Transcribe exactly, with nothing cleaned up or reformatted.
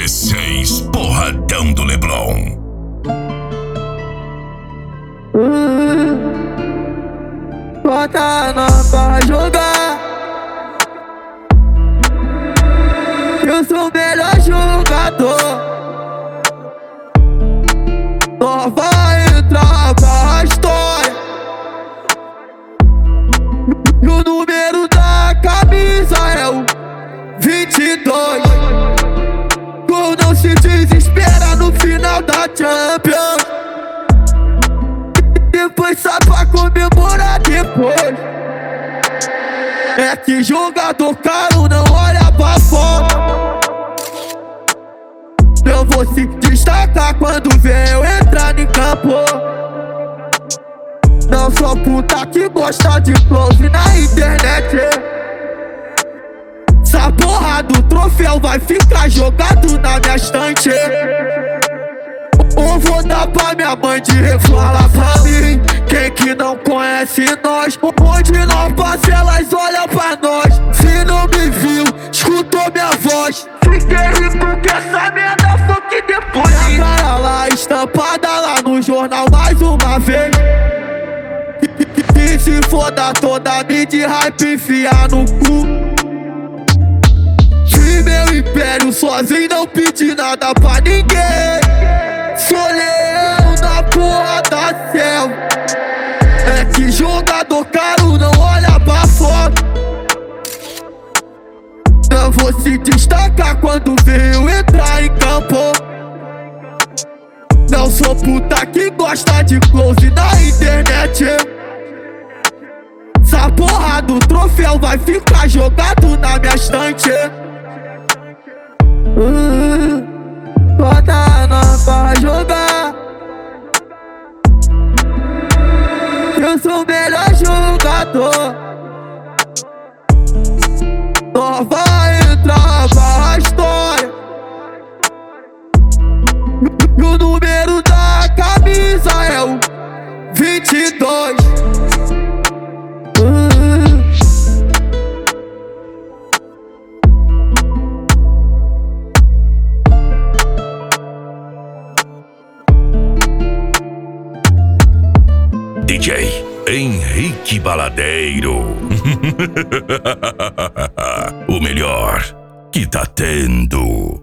seis Porradão do Leblon. Hum, bota nós pra jogar. Eu sou o melhor jogador. Nós vai entrar pra história. E o número da camisa é o vinte e dois. Gol não se desespera no final da Champions. Depois sai pra comemorar depois. É que jogador caro não olha pra fora. Eu vou se destacar quando ver eu entrar em campo. Não sou puta que gosta de close na internet. Essa porra do troféu vai ficar jogado na minha estante. Ou vou dar pra minha mãe de refala pra mim. Quem que não conhece nós, onde nós passa elas olham pra nós. Se não me viu, escutou minha voz. Fiquei rico que essa merda foi que depois. Minha cara lá estampada lá no jornal mais uma vez. E se foda toda a mídia hype enfiar no cu. Se meu império sozinho não pedir nada pra ninguém. Sou leão na porra da selva. É que jogador caro não olha pra foto. Eu vou se destacar quando veio entrar em campo. Não sou puta que gosta de close na internet. Essa porra do troféu vai ficar jogado na minha estante. Hum, bota nós pra jogar. Eu sou o melhor jogador. Nós vai entrar pra história. E o número da camisa é o vinte e dois. Hum. D J Henrique Baladeiro. O melhor que tá tendo.